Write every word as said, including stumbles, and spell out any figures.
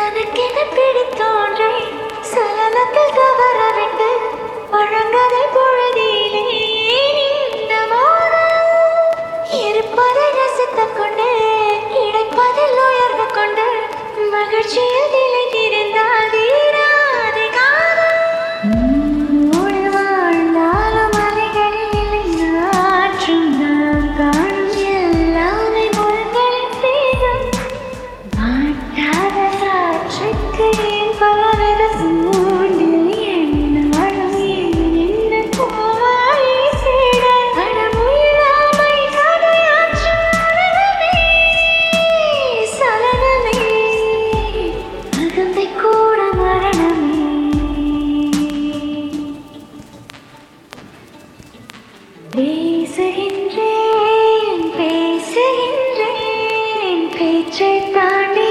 தனக்கென பிடித்தோன்றை சலனத்தில் தவற விட்டு வழங்கதை பொழுதிலே இந்த மௌனம் இருப்பதை ரசித்துக் கொண்டு கிடைப்பதில் உயர்வு கொண்டு மகிழ்ச்சியில் நிலைத்திருந்தால் தீராது காலம் வாழ்ந்தாலும் அலைகளில் ஆற்றும் நாம் காணும் எல்லாமே முள்களின் சேதம் மாட்டாத காற்றுக்கு ஏன் பலவித சூழ்நிலை என்னாலும் என்ன கோவாய் சேர அடமுயிலாமை கதையாற்றும் உலகமே சலனமே அகந்தை கூட மரணமே பேசுகின்றேன் பேசுகின்றேன் பேச்சை தாண்டி